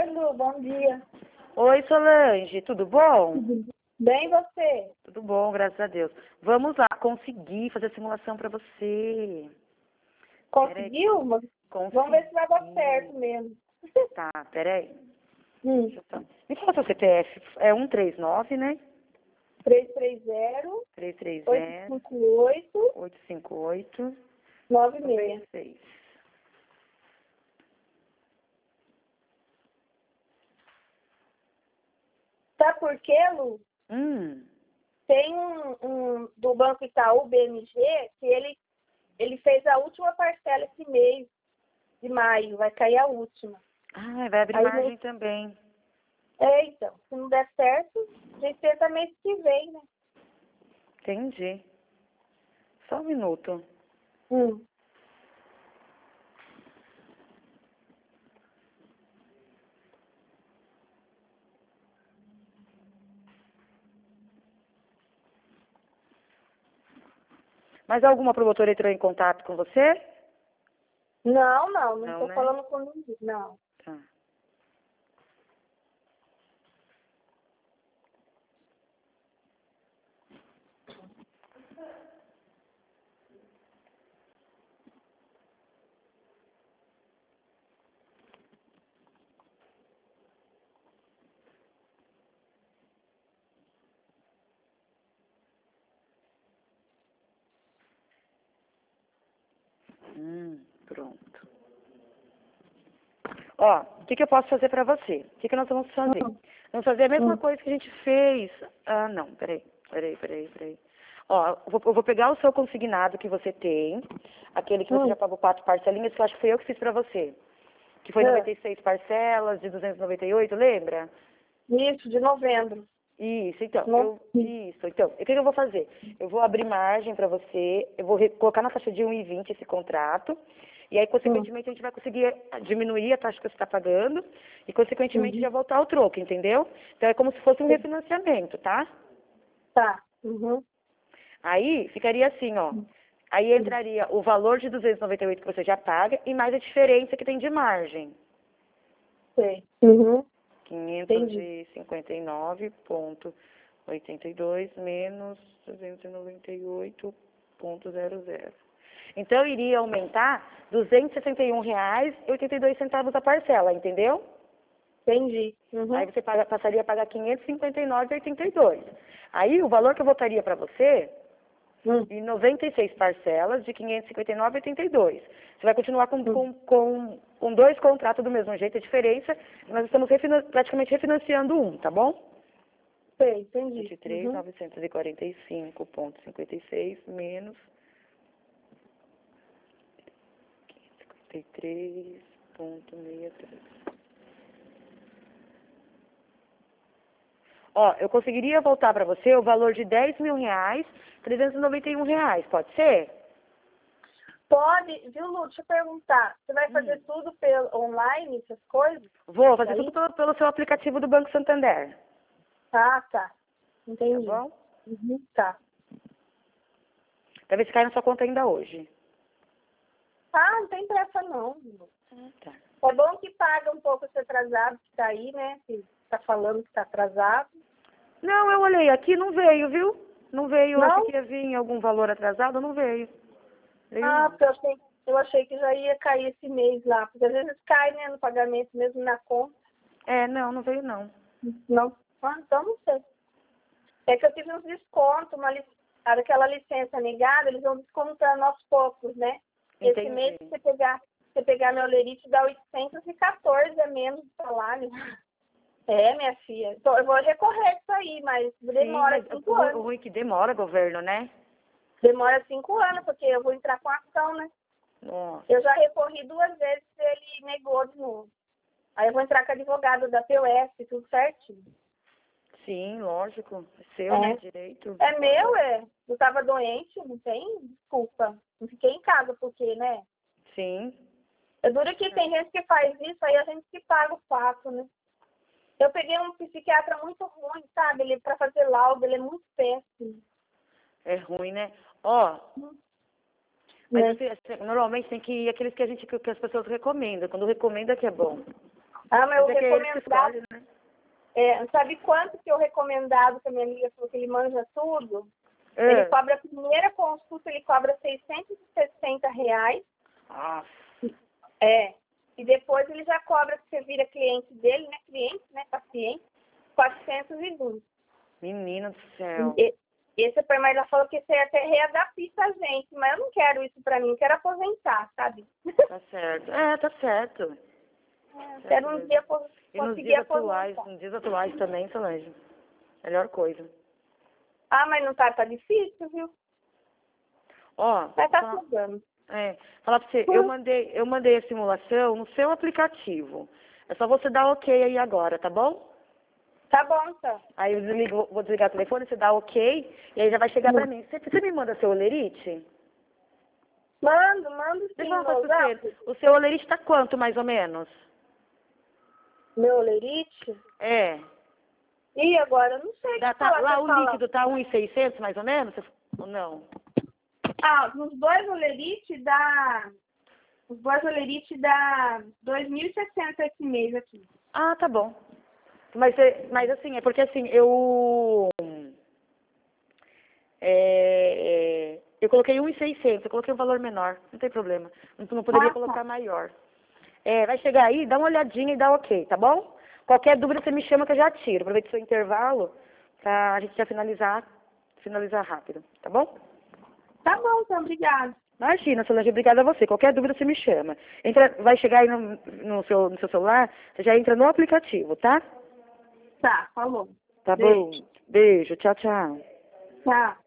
Oi, Lu, bom dia. Oi, Solange, tudo bom? Bem, você? Tudo bom, graças a Deus. Vamos lá, consegui fazer a simulação para você. Conseguiu? Consegui. Vamos ver se vai dar certo mesmo. Tá, peraí. Hum. Me fala seu CPF. É 139, né? 330 330 858 858 96. 96. Sabe por quê, Lu? Tem um do Banco Itaú, BMG, que ele fez a última parcela esse mês de maio. Vai cair a última. Ah, vai abrir Aí margem também. Então, se não der certo, a gente tenta mês que vem, né? Entendi. Só um minuto. Mas alguma promotora entrou em contato com você? Não tô né? falando com ninguém, não. Tá. Pronto. Ó, o que eu posso fazer pra você? O que nós vamos fazer? Vamos fazer a mesma coisa que a gente fez. Ah, não, peraí. Ó, eu vou pegar o seu consignado que você tem, aquele que você já pagou 4 parcelinhas, que eu acho que foi eu que fiz pra você. Que foi 96 parcelas de 298, lembra? Isso, de novembro. Isso, então. Então, o que eu vou fazer? Eu vou abrir margem para você, eu vou colocar na taxa de 1,20 esse contrato, e aí, consequentemente, a gente vai conseguir diminuir a taxa que você está pagando, e, consequentemente, já voltar ao troco, entendeu? Então, é como se fosse um refinanciamento, tá? Tá. Aí, ficaria assim, ó. Aí entraria o valor de 298 que você já paga, e mais a diferença que tem de margem. Sei. 559,82 menos 298,00. Então, iria aumentar R$ 261,82 a parcela, entendeu? Entendi. Aí você passaria a pagar R$ 559,82. Aí, o valor que eu votaria para você, em 96 parcelas de R$ 559,82. Você vai continuar com 2 contratos do mesmo jeito, a diferença, nós estamos praticamente refinanciando um, tá bom? Sei, entendi. 23.945,56 menos 553,63. Ó, eu conseguiria voltar para você o valor de R$ 10.391, pode ser? Pode, viu, Lu? Deixa eu perguntar. Você vai fazer tudo pelo online, essas coisas? Vou fazer tudo pelo seu aplicativo do Banco Santander. Tá. Entendi. Tá bom? Tá. Pra ver se cai na sua conta ainda hoje. Ah, não tem pressa não. Tá. É bom que paga um pouco esse atrasado que tá aí, né? Que tá falando que tá atrasado. Não, eu olhei aqui, não veio, viu? Não veio, Não? eu achei que ia vir algum valor atrasado, não veio. Não. Porque eu achei que já ia cair esse mês lá. Porque às vezes cai, né, no pagamento mesmo na conta. Não veio não. Não? Então não sei. É que eu tive uns descontos, aquela licença negada, eles vão descontando aos poucos, né? Entendi. Esse mês, se você pegar meu lerite, dá 814 a menos de salário. Minha filha. Então, eu vou recorrer isso aí, mas demora 5 anos. O ruim é que demora, governo, né? Demora 5 anos, porque eu vou entrar com ação, né? Nossa. Eu já recorri 2 vezes e ele negou de novo. Aí eu vou entrar com advogado da POS, tudo certinho. Sim, lógico. É seu, né? Direito. É meu, Eu estava doente, não tem desculpa. Não fiquei em casa, porque, né? Sim. É duro que tem gente que faz isso, aí a gente que paga o fato, né? Eu peguei um psiquiatra muito ruim, sabe? Ele, pra fazer laudo, ele é muito péssimo. É ruim, né? Ó. Mas normalmente tem que ir aqueles que as pessoas recomendam. Quando recomenda que é bom. Ah, mas o Mas é que é ele que recomendado... escolhe, né? Sabe quanto que o recomendado, que a minha amiga falou que ele manja tudo? Ele cobra a primeira consulta, ele cobra R$660. Nossa. E depois ele já cobra, que você vira cliente dele, né? Cliente, né? Paciente, 420. Menina do céu. Esse mas ela falou que você até readapta a gente, mas eu não quero isso pra mim, eu quero aposentar, sabe? Tá certo. Tá certo. Quero um dia E nos conseguir dias aposentar. nos dias atuais também, Solange. Melhor coisa. Ah, mas não tá difícil, viu? Ó, Mas tá chegando. falar pra você, eu mandei a simulação no seu aplicativo. É só você dar ok aí agora, tá bom? Tá bom, então. Aí eu vou desligar o telefone, você dá ok, e aí já vai chegar pra mim. Você me manda seu olerite? Mando sim, Deixa eu falar no pra zap. você. O seu olerite tá quanto, mais ou menos? Meu olerite? E agora, eu não sei. Lá o líquido tá 1.600, mais ou menos? Ou não? Nos dois olerite dá... Os dois olerite dá 2.060 esse mês aqui. Ah, tá bom. Mas assim, é porque assim, eu coloquei 1.600, eu coloquei um valor menor, não tem problema. Não poderia colocar maior. Vai chegar aí, dá uma olhadinha e dá ok, tá bom? Qualquer dúvida você me chama que eu já tiro. Aproveita o seu intervalo pra gente já finalizar rápido, tá bom? Tá bom, então, obrigada. Imagina, Solange, obrigada a você. Qualquer dúvida você me chama. Vai chegar aí no seu celular, você já entra no aplicativo, tá? Tá, falou. Tá bom. Beijo, tchau, tchau. Tchau.